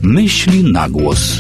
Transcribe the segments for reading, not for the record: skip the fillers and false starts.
Myśli na głos.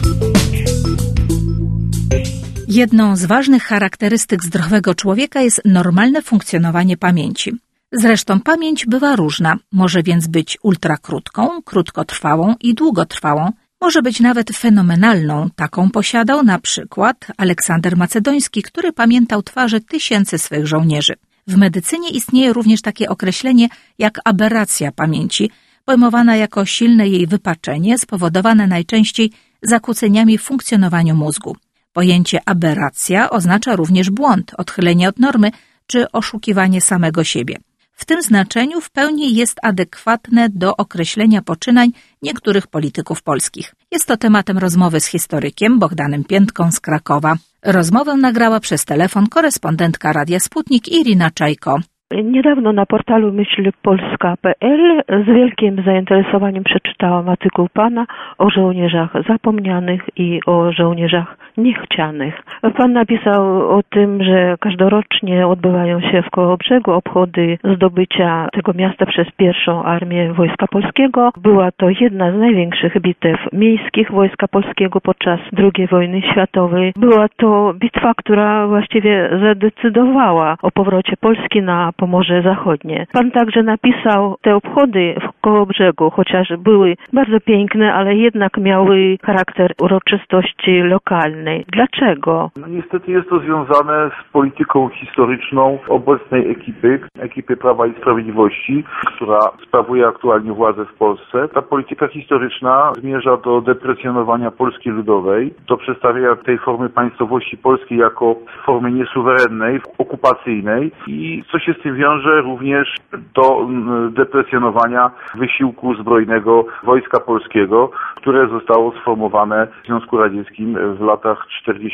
Jedną z ważnych charakterystyk zdrowego człowieka jest normalne funkcjonowanie pamięci. Zresztą pamięć bywa różna, może więc być ultrakrótką, krótkotrwałą i długotrwałą. Może być nawet fenomenalną, taką posiadał na przykład Aleksander Macedoński, który pamiętał twarze tysięcy swych żołnierzy. W medycynie istnieje również takie określenie jak aberracja pamięci, pojmowana jako silne jej wypaczenie spowodowane najczęściej zakłóceniami w funkcjonowaniu mózgu. Pojęcie aberracja oznacza również błąd, odchylenie od normy czy oszukiwanie samego siebie. W tym znaczeniu w pełni jest adekwatne do określenia poczynań niektórych polityków polskich. Jest to tematem rozmowy z historykiem Bogdanem Piętką z Krakowa. Rozmowę nagrała przez telefon korespondentka Radia Sputnik Irina Czajko. Niedawno na portalu myślpolska.pl z wielkim zainteresowaniem przeczytałam artykuł pana o żołnierzach zapomnianych i o żołnierzach niechcianych. Pan napisał o tym, że każdorocznie odbywają się w Kołobrzegu obchody zdobycia tego miasta przez pierwszą armię Wojska Polskiego. Była to jedna z największych bitew miejskich Wojska Polskiego podczas II wojny światowej. Była to bitwa, która właściwie zadecydowała o powrocie Polski na Pomorze Zachodnie. Pan także napisał, te obchody w Kołobrzegu, chociaż były bardzo piękne, ale jednak miały charakter uroczystości lokalnej. Dlaczego? Niestety jest to związane z polityką historyczną obecnej ekipy Prawa i Sprawiedliwości, która sprawuje aktualnie władzę w Polsce. Ta polityka historyczna zmierza do deprecjonowania Polski Ludowej, do przedstawienia tej formy państwowości polskiej jako formy niesuwerennej, okupacyjnej i co się z tym wiąże również do deprecjonowania wysiłku zbrojnego Wojska Polskiego, które zostało sformowane w Związku Radzieckim w latach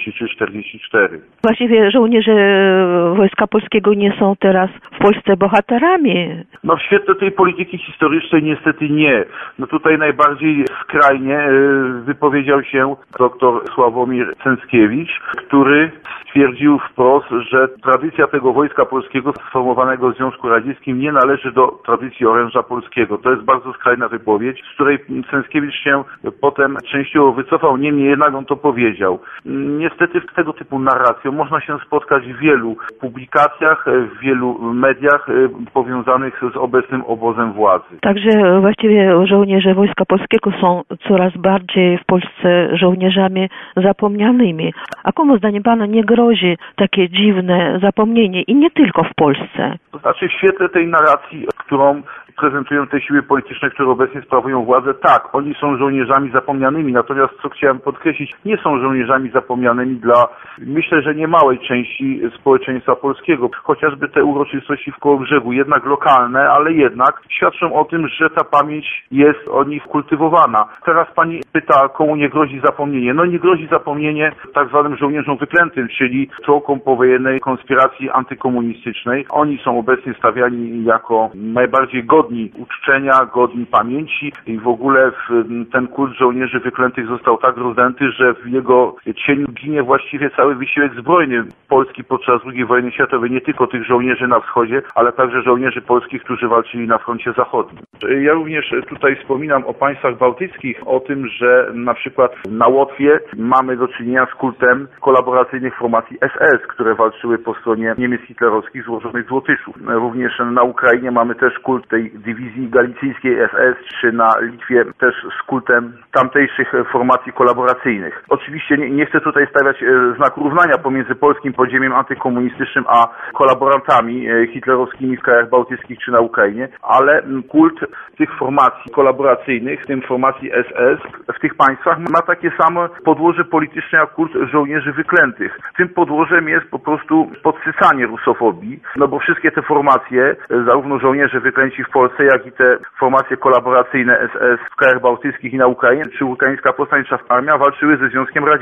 43-44. Właściwie żołnierze Wojska Polskiego nie są teraz w Polsce bohaterami. No w świetle tej polityki historycznej niestety nie. No tutaj najbardziej skrajnie wypowiedział się dr Sławomir Cęckiewicz, który stwierdził wprost, że tradycja tego Wojska Polskiego sformowanego w Związku Radzieckim nie należy do tradycji oręża polskiego. To jest bardzo skrajna wypowiedź, z której Cęckiewicz się potem częściowo wycofał, niemniej jednak on to powiedział. Niestety w tego typu narracją można się spotkać w wielu publikacjach, w wielu mediach powiązanych z obecnym obozem władzy. Także właściwie żołnierze Wojska Polskiego są coraz bardziej w Polsce żołnierzami zapomnianymi. A komu zdaniem pana nie grozi takie dziwne zapomnienie i nie tylko w Polsce? To znaczy w świetle tej narracji, którą prezentują te siły polityczne, które obecnie sprawują władzę, tak, oni są żołnierzami zapomnianymi, natomiast co chciałem podkreślić, nie są żołnierzami zapomnianymi dla, myślę, że niemałej części społeczeństwa polskiego. Chociażby te uroczystości w Kołobrzegu, jednak lokalne, ale jednak świadczą o tym, że ta pamięć jest o nich kultywowana. Teraz pani pyta, komu nie grozi zapomnienie. No nie grozi zapomnienie tak zwanym żołnierzom wyklętym, czyli członkom powojennej konspiracji antykomunistycznej. Oni są obecnie stawiani jako najbardziej godni uczczenia, godni pamięci i w ogóle ten kult żołnierzy wyklętych został tak rozdęty, że w jego cieniu ginie właściwie cały wysiłek zbrojny Polski podczas II wojny światowej, nie tylko tych żołnierzy na wschodzie, ale także żołnierzy polskich, którzy walczyli na froncie zachodnim. Ja również tutaj wspominam o państwach bałtyckich, o tym, że na przykład na Łotwie mamy do czynienia z kultem kolaboracyjnych formacji SS, które walczyły po stronie Niemiec hitlerowskich złożonych z Łotyszów. Również na Ukrainie mamy też kult tej dywizji galicyjskiej SS, czy na Litwie też z kultem tamtejszych formacji kolaboracyjnych. Oczywiście nie chcę tutaj stawiać znaku równania pomiędzy polskim podziemiem antykomunistycznym a kolaborantami hitlerowskimi w krajach bałtyckich czy na Ukrainie, ale kult tych formacji kolaboracyjnych, w tym formacji SS, w tych państwach ma takie samo podłoże polityczne jak kult żołnierzy wyklętych. Tym podłożem jest po prostu podsycanie rusofobii, no bo wszystkie te formacje, zarówno żołnierze wyklęci w Polsce, jak i te formacje kolaboracyjne SS w krajach bałtyckich i na Ukrainie, czy ukraińska powstańcza armia walczyły ze Związkiem Radzieckim.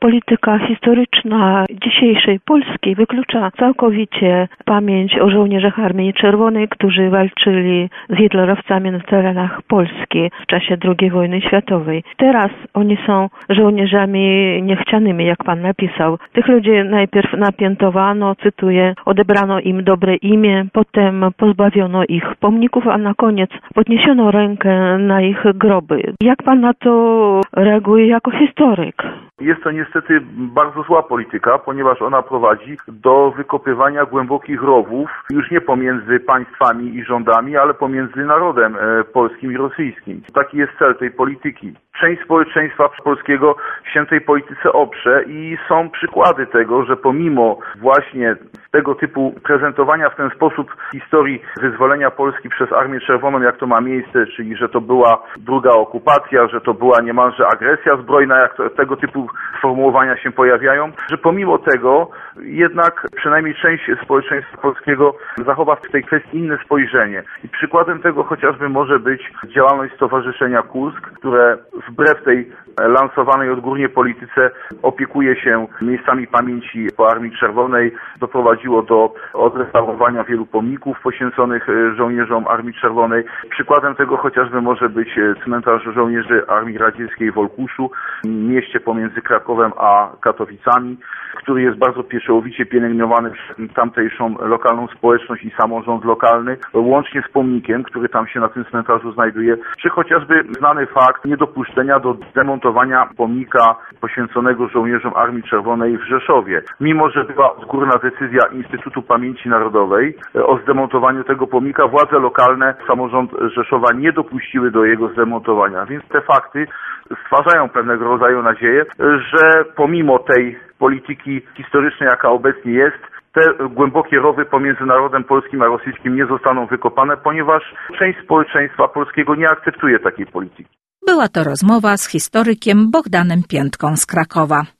Polityka historyczna dzisiejszej Polski wyklucza całkowicie pamięć o żołnierzach Armii Czerwonej, którzy walczyli z hitlerowcami na terenach Polski w czasie II wojny światowej. Teraz oni są żołnierzami niechcianymi, jak pan napisał. Tych ludzi najpierw napiętowano, cytuję, odebrano im dobre imię, potem pozbawiono ich pomników, a na koniec podniesiono rękę na ich groby. Jak pan na to reaguje jako historyk? Jest to niestety bardzo zła polityka, ponieważ ona prowadzi do wykopywania głębokich rowów, już nie pomiędzy państwami i rządami, ale pomiędzy narodem polskim i rosyjskim. Taki jest cel tej polityki. Część społeczeństwa polskiego się tej polityce oprze i są przykłady tego, że pomimo właśnie tego typu prezentowania w ten sposób historii wyzwolenia Polski przez Armię Czerwoną, jak to ma miejsce, czyli że to była druga okupacja, że to była niemalże agresja zbrojna, jak tego typu sformułowania się pojawiają, że pomimo tego jednak przynajmniej część społeczeństwa polskiego zachowa w tej kwestii inne spojrzenie. I przykładem tego chociażby może być działalność Stowarzyszenia Kursk, które wbrew tej lansowanej odgórnie polityce opiekuje się miejscami pamięci po Armii Czerwonej, doprowadziło do odrestaurowania wielu pomników poświęconych żołnierzom Armii Czerwonej. Przykładem tego chociażby może być cmentarz żołnierzy Armii Radzieckiej w Olkuszu, mieście pomiędzy Krakowem a Katowicami, który jest bardzo pieczołowicie pielęgnowany przez tamtejszą lokalną społeczność i samorząd lokalny, łącznie z pomnikiem, który tam się na tym cmentarzu znajduje, czy chociażby znany fakt niedopuszczenia do demontowania pomnika poświęconego żołnierzom Armii Czerwonej w Rzeszowie. Mimo że była odgórna decyzja Instytutu Pamięci Narodowej o zdemontowaniu tego pomnika, władze lokalne, samorząd Rzeszowa nie dopuściły do jego zdemontowania. Więc te fakty stwarzają pewnego rodzaju nadzieję, że pomimo tej polityki historycznej, jaka obecnie jest, te głębokie rowy pomiędzy narodem polskim a rosyjskim nie zostaną wykopane, ponieważ część społeczeństwa polskiego nie akceptuje takiej polityki. Była to rozmowa z historykiem Bogdanem Piętką z Krakowa.